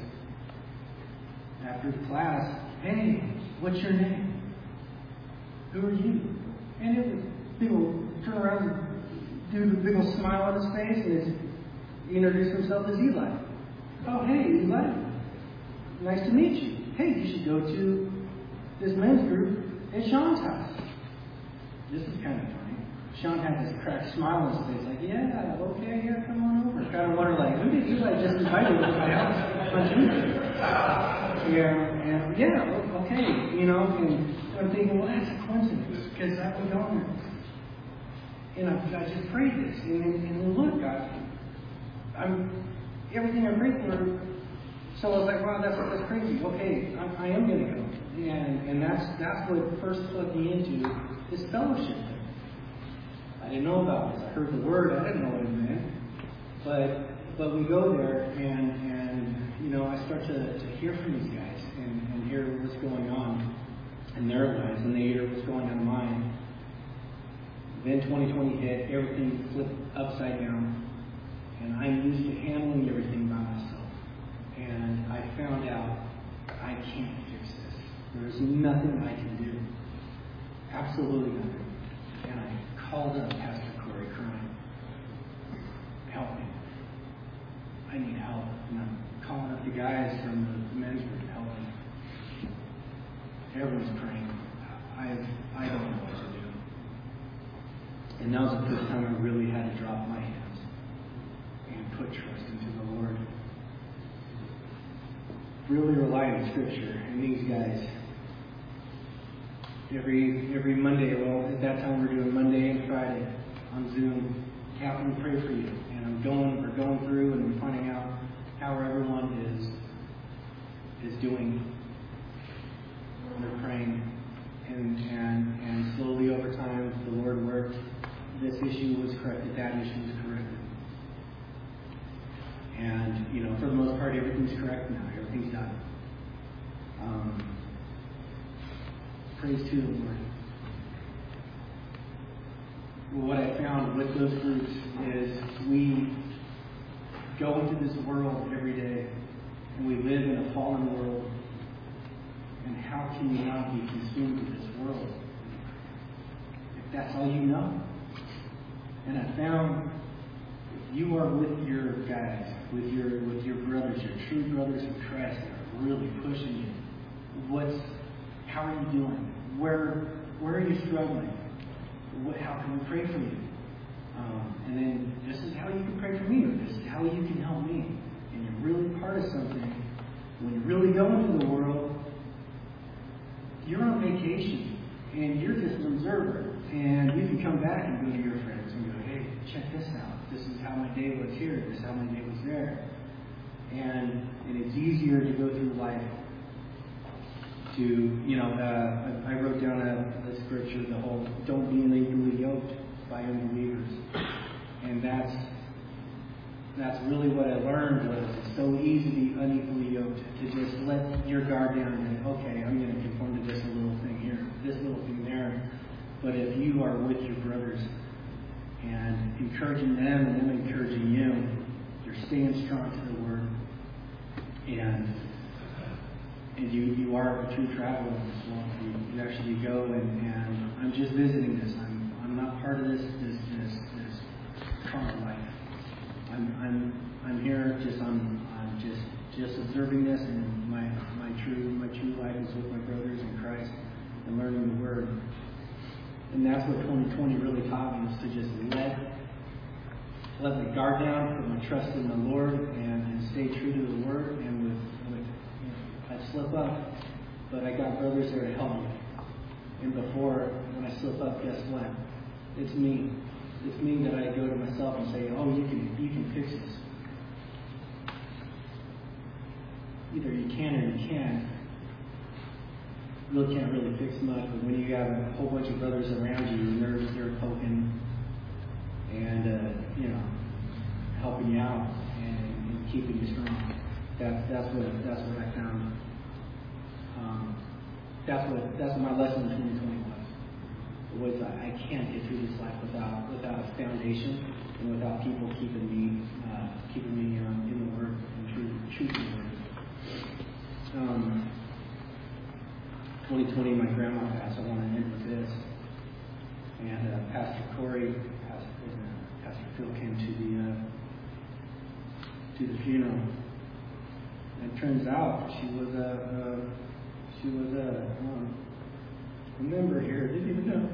after class, hey, what's your name? Who are you? And it was people turn around and do the big old smile on his face, and his, he introduced himself as Eli. Oh, hey, Eli, nice to meet you. Hey, you should go to this men's group at Sean's house. This is kind of funny. Sean had this cracked smile on his face, like, yeah, okay, yeah, come on over. Kind of wonder, like, who did Eli just invite to my house on Tuesday? Yeah, and yeah, okay, you know, and I'm thinking, well, that's a coincidence, because that was on there. And I, I just prayed this, and then, and then look, God, I'm everything I prayed for. So I was like, wow, that's that's crazy. Okay, I, I am going to go, and and that's that's what first put me into this fellowship thing. I didn't know about this. I heard the word. I didn't know what it meant. But but we go there, and and you know, I start to, to hear from these guys and, and hear what's going on in their lives, and they hear what's going on in mine. Then twenty twenty hit. Everything flipped upside down, and I'm used to handling everything by myself. And I found out I can't fix this. There's nothing I can do. Absolutely nothing. And I called up Pastor Corey crying. help me. I need help. And I'm calling up the guys from the men's group to help me. Everyone's praying. I I don't know what to do. And that was the first time I really had to drop my hands and put trust into the Lord. Really rely on Scripture and these guys. Every every Monday, well, at that time we're doing Monday and Friday on Zoom. How can we pray for you? And I'm going, we're going through and I'm finding out how everyone is is doing. And they're praying, and and and slowly over time, the Lord worked. This issue was corrected. That issue was corrected. And you know, for the most part, everything's correct now. Everything's done. Um, praise to the Lord. What I found with those groups is we go into this world every day, and we live in a fallen world. And how can you not be consumed with this world if that's all you know? And I found if you are with your guys, with your with your brothers, your true brothers in Christ that are really pushing you. What's how are you doing? Where where are you struggling? What, how can we pray for you? Um, and then this is how you can pray for me, or this is how you can help me. And you're really part of something. When you really go into the world, you're on vacation, and you're just an observer. And you can come back and go to your friends and go, hey, check this out. This is how my day was here. This is how my day was there. And, and it's easier to go through life to, you know, uh, I, I wrote down a, a scripture, the whole, don't be unequally yoked by unbelievers. And that's That's really what I learned was it's so easy to be unequally yoked, to just let your guard down and say, okay, I'm going to conform to this little thing here, this little thing there. But if you are with your brothers and encouraging them and them encouraging you, you're staying strong to the Word. And and you, you are a true traveler in this world. You, you actually go and, and I'm just visiting this. I'm I'm not part of this this this, this carnal life. I'm I'm I'm here just I'm I'm just just observing this, and my my true my true life is with my brothers in Christ and learning the Word. And that's what twenty twenty really taught me, is to just let let my guard down, put my trust in the Lord, and, and stay true to the Word. And with, with you know, I slip up, but I got brothers there to help me. And before, when I slip up, guess what? It's me. It's me that I go to myself and say, oh, you can you can fix this. Either you can or you can't. You really can't really fix much, but when you have a whole bunch of brothers around you and they're, they're poking and, uh, you know, helping you out and, and keeping you strong, that's, that's, what, that's what I found. Um, that's what that's what my lesson in twenty twenty was. Was I, I can't get through this life without without a foundation and without people keeping me uh, keeping me um, in the Word and true truth in the Word. Um, twenty twenty, my grandma passed. I want to end with this. And uh, Pastor Corey, Pastor, uh, Pastor Phil came to the uh, to the funeral. And it turns out she was a uh, she was a, um, a member here. Didn't even know.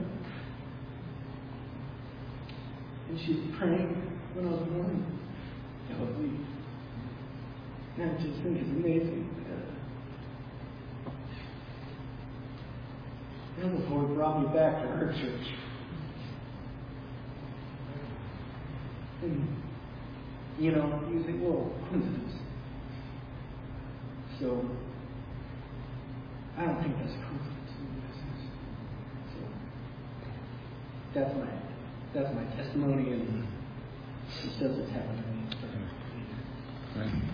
And she was praying when I was born to help me. And I just think it's amazing. And the Lord brought me back to her church. And, you know, you think, well, coincidence. So, I don't think that's a coincidence. So, that's my, that's my testimony and the stuff that's happened to me. Right.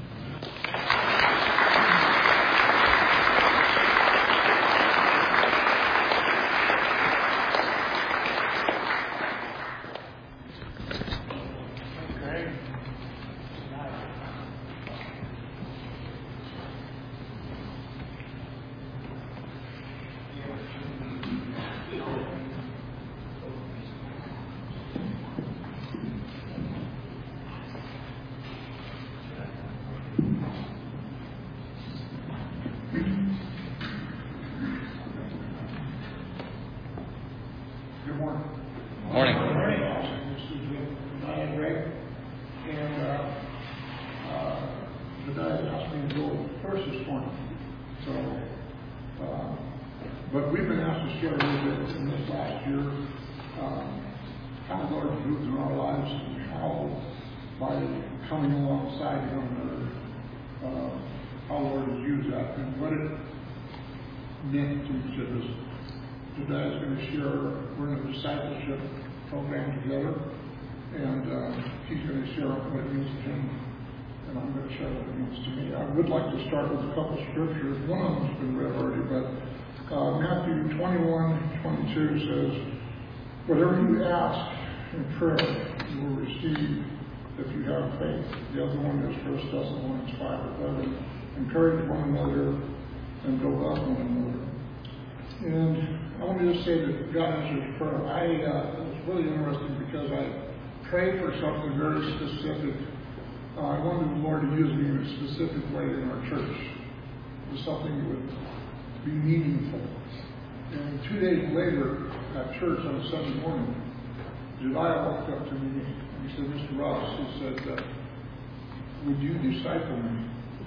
morning. Morning. Morning. This is Diane Gregg. And uh, uh, the guy asked me to go first this morning. So, uh, but we've been asked to share a little bit in this last year um, how the Lord moved in our lives and how, by coming alongside one another, uh, how the Lord has used that and what it meant to each of us. Today is going to share, we're in a discipleship program together, and uh, he's going to share what it means to him, and I'm going to share what it means to me. I would like to start with a couple of scriptures. One of them has been read already, but uh, Matthew twenty-one twenty-two says, whatever you ask in prayer, you will receive if you have faith. The other one is First Thessalonians five eleven. Encourage one another and build up one another. And I want to just say that God answers prayer. I uh, it was really interesting because I prayed for something very specific. Uh, I wanted the Lord to use me in a specific way in our church. It was something that would be meaningful. And two days later at church on Sunday morning, Jediah walked up to me and he said, Mister Ross, he said, uh, would you disciple me?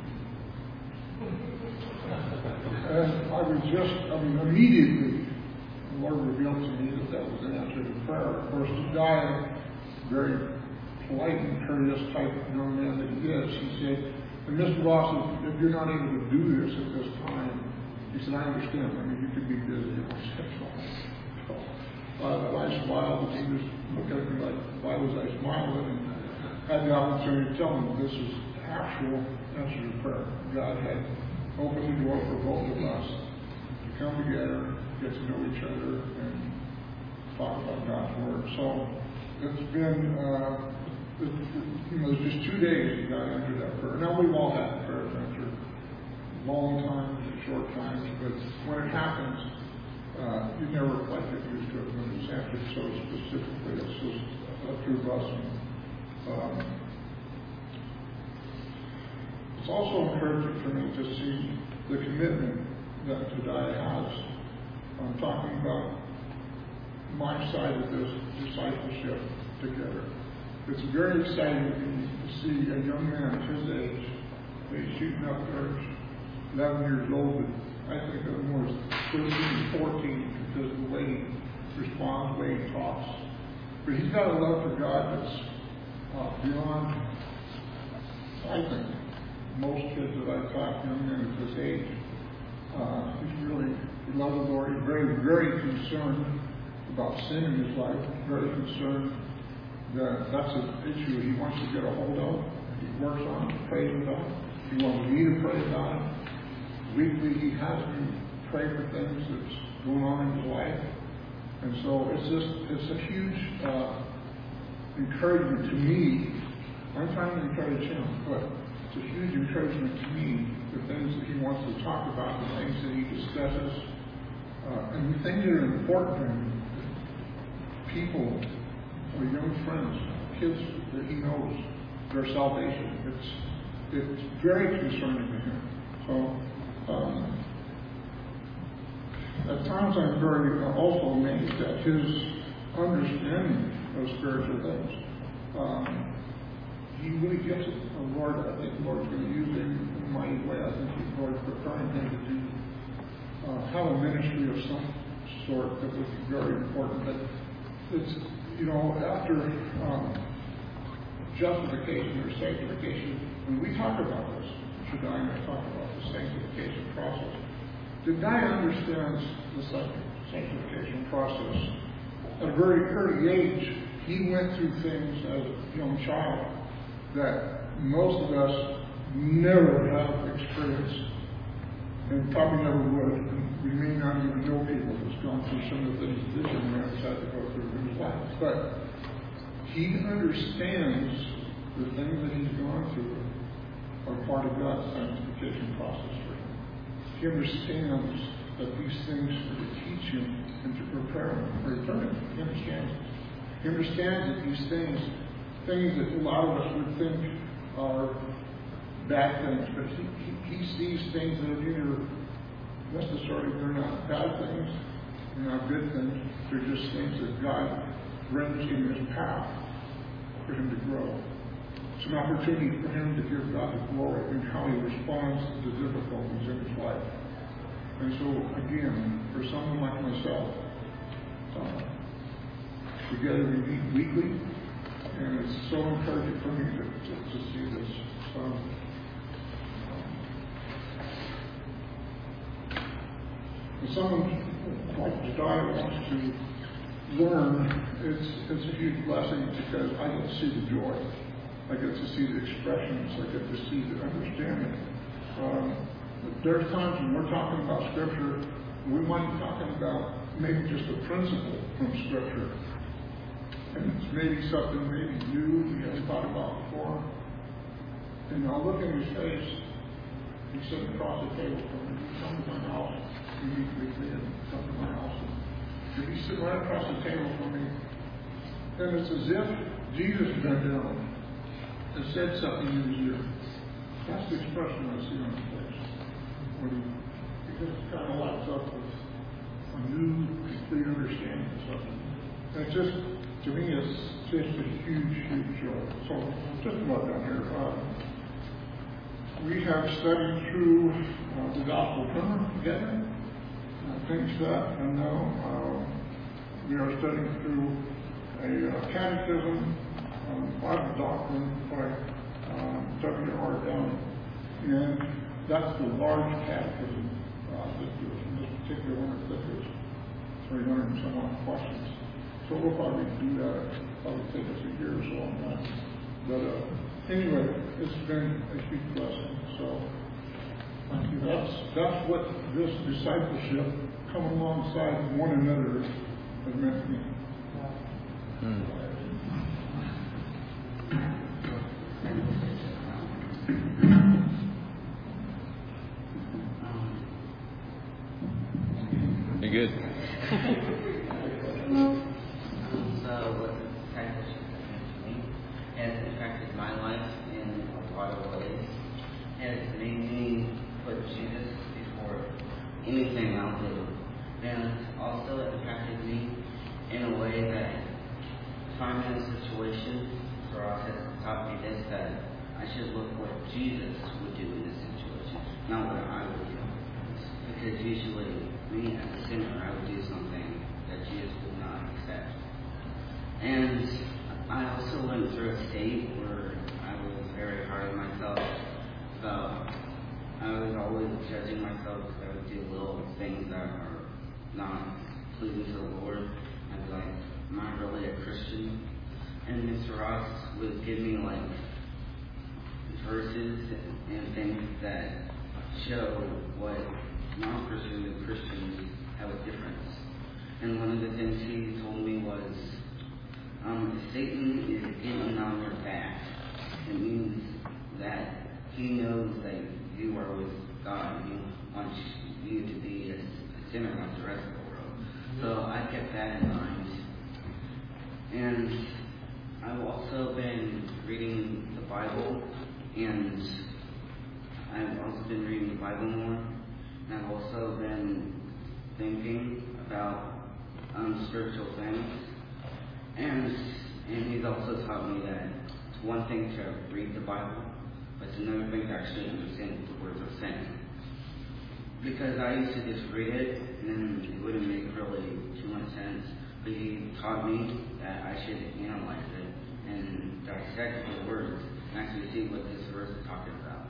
And I was just, I mean, immediately, the Lord revealed to me that that was an answer to prayer. Of course, Jediah, very polite and courteous type of young man that he is, he said, and Mister Ross, if you're not able to do this at this time, he said, I understand. I mean, you could be busy. So, uh, I smiled, and he was looking at me like, why was I smiling? And I had the opportunity to tell him this is actual answer to prayer. God had opened the door for both of us to come together, get to know each other, and talk about God's Word. So it's been, uh, it, it, you know, it's just two days God answered that prayer. Now we've all had prayers answered long times and short times, but when it happens, uh, you never quite get used to it when it's answered so specifically. It's just a true blessing. Um, It's also encouraging for me to see the commitment that Jediah has. I'm talking about my side of this discipleship together. It's very exciting to me to see a young man his age, he's shooting up there, eleven years old, and I think of him as thirteen, fourteen, because of the way he responds, the way he talks. But he's got a love for God that's uh, beyond, I think, most kids that I've taught, young men at this age. Uh, he's really, he loves the Lord. He's very, very concerned about sin in his life. Very concerned that that's an issue he wants to get a hold of. He works on it, prays about it. He wants me to pray about it. Weekly, he has me pray for things that's going on in his life. And so it's just, it's a huge uh, encouragement to me. I'm trying to encourage him, but it's a huge encouragement to me, the things that he wants to talk about, the things that he discusses, uh, and the things that are important to him. People, or young friends, kids that he knows, their salvation. It's it's very concerning to him. So, um, at times I'm very uh, also amazed at his understanding of spiritual things. Um, He really gets it. The Lord, I think the Lord's going to use him in a mighty way. I think the Lord's preparing him to do, uh, have a ministry of some sort that would be very important. But it's, you know, after um, justification or sanctification, when we talk about this, Jediah and I talk about the sanctification process, Jediah understands the sanctification process. At a very early age, he went through things as a young child that most of us never have experienced and probably never would. We may not even know people that's gone through some of the things this young man has had to go through in his life. But he understands the things that he's gone through are part of God's sanctification process for him. He understands that these things are to teach him and to prepare him for eternity. He understands it. He understands that these things things that a lot of us would think are bad things, but he, he, he sees things that are either necessarily they're not bad things, They're not good things. They're just things that God brings in his path for him to grow. It's an opportunity for him to give God the glory in how he responds to the difficulties in his life. And so, again, for someone like myself, uh, together we meet weekly, and it's so encouraging for me to, to, to see this. Um, if someone like Jediah wants to learn, it's it's a huge blessing because I get to see the joy. I get to see the expressions. I get to see the understanding. Um, there's times when we're talking about Scripture, we might be talking about maybe just a principle from Scripture. And it's maybe something maybe new we haven't thought about before. And I'll look in his face. He's sitting across the table from me. He comes to my house. He meets me there. Come to my house. And he's sitting right across the table from me. And it's as if Jesus bent down and said something in his ear. That's the expression I see on his face. When he, he just kind of lights up with a new, complete understanding of something. And it's just, to me, it's just a huge, huge joy. So, just about down here. Uh, we have studied through uh, the Gospel Primer together. Uh, things that, and now uh, we are studying through a uh, catechism on Bible doctrine by uh, W R Downing. And that's the large catechism uh, that there's in this particular one. I think there's three hundred and some odd questions. So we'll probably do that. It'll probably take us a year or so on that. But uh, anyway, it's been a huge blessing. So thank you. That's that's what this discipleship, come alongside one another, has meant to me. Hmm. You're good. So what discipleship has meant to me has impacted my life in a lot of ways. It has made me put Jesus before anything I'll do. And also it impacted me in a way that if I'm in a situation, Ross has taught me this, that I should look what Jesus would do in this situation, not what I would do. Because usually, me as a sinner, I would do something that Jesus would not accept. And I also went through a state where I was very hard on myself. About, I was always judging myself because I would do little things that are not pleasing to the Lord. I'd be like, am I really a Christian? And Mister Ross would give me like verses and things that show what non-Christians and Christians have a difference. And one of the things he told me was, um, Satan is getting on your back. It means that he knows that you are with God. He wants you to be a, a sinner like the rest of the world. So I kept that in mind. And I've also been reading the Bible, and I've also been reading the Bible more. And I've also been thinking about um, spiritual things. And and he's also taught me that it's one thing to read the Bible, but it's another thing to actually understand what the words are saying. Because I used to just read it, and then it wouldn't make really too much sense. But he taught me that I should analyze it and dissect the words and actually see what this verse is talking about.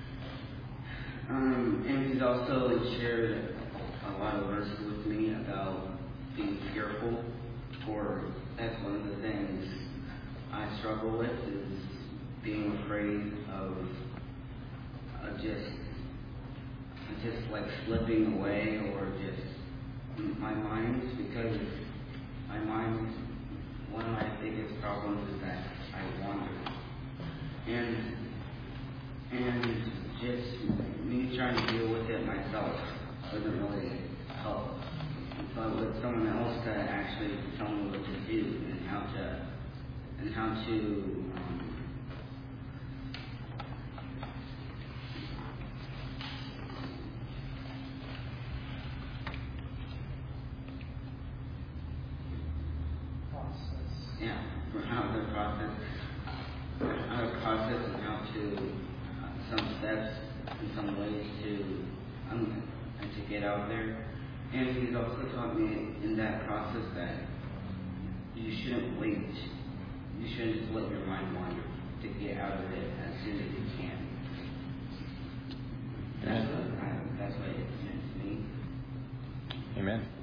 Um, and he's also shared a lot of verses with me about being fearful, for that's one of the things I struggle with, is being afraid of uh, just just like slipping away, or just my mind, because my mind, one of my biggest problems is that I wander. And and just me trying to deal with it myself doesn't really help. But with someone else to actually tell me what to do and how to and how to um, steps in some ways to um, to get out there. And he's also taught me in that process that you shouldn't wait. You shouldn't just let your mind wander to get out of it as soon as you can. That's what, I, that's what it meant to me. Amen.